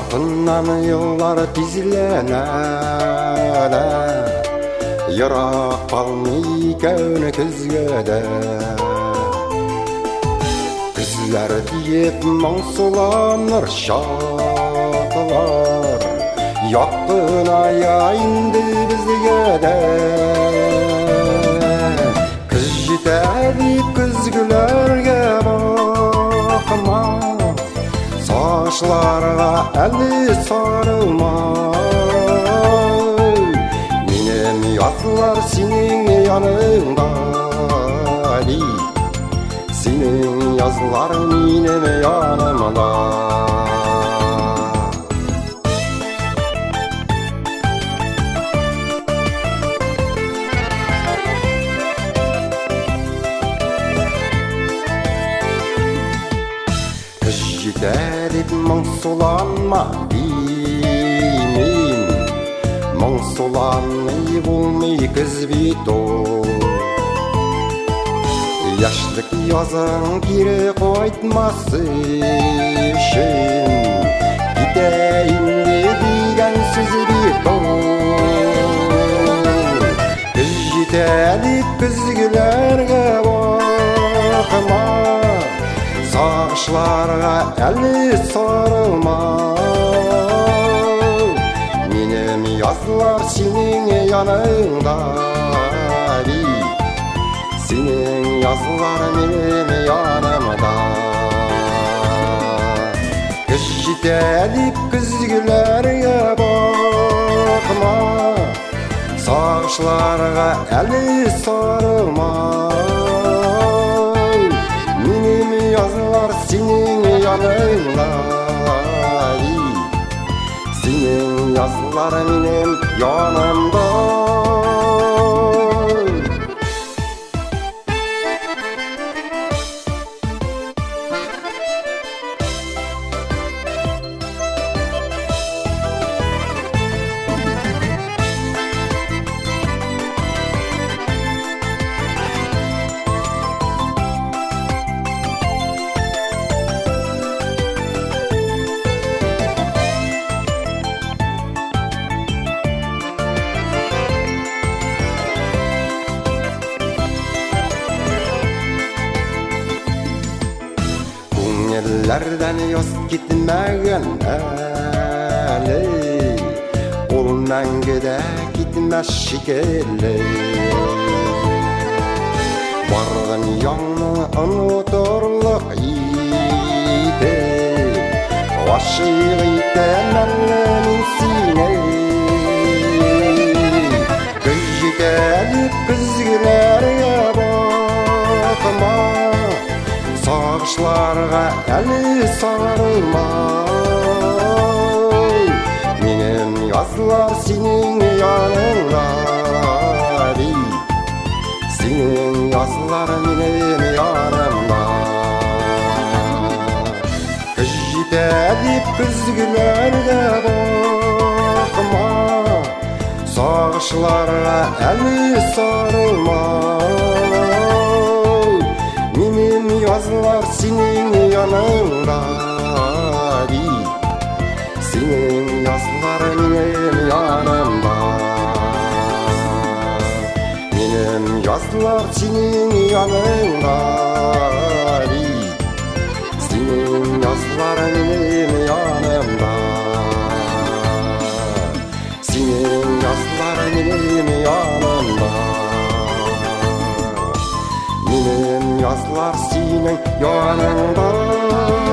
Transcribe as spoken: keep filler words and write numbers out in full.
Артынан yıllar тизленеді, Йырақ қалмай көне күзгеді. Күзлер тиіп мұңсуланыр шатылар, Яқын аяйынды бізге де. Күз жетеді күзгілерге бақыма, Сағышларға әлі сарылмай, Менің язлар сенің яныңда, Сенің язлар менің янымда. Жетәріп мұңсуланма деймін, Мұңсуланмай болмай күз бит ол. Яшьлік язың кері қойтмас үшін, Кетейін деген сөз бит ол. Күз жетәріп күзгілерге бақыма, Сағышларға әлі сарылмай, Менің язлар сенің яныңда, Сенің язлар менің янымда. Күз жетеліп күзгілерге бақыма, Сағышларға әлі сарылмай, Менің язлар сенің яныңда, Сенің язлар менің янымда. Көңілдерден яз кетмеген әлі, Ол мәңгіде кетмес шекелі. Барған яңны ұнытырлық ете, Ғашық етем әлі мен сені. Күз жетеліп күзгілерге бақыма, Сағышларға әлі сарылмай, Менің язлар сенің яныңда, Сенің язлар менің янымда. Күз жетеліп күзгілерге бақыма, Сағышларға әлі сарылмай, Менің язлар сенің яныңда, Сенің язлар менің янымда. Менің язлар сенің яныңда, Сенің язлар менің янымда. Сенің язлар менің янымда. Менің язлар сенің яныңда.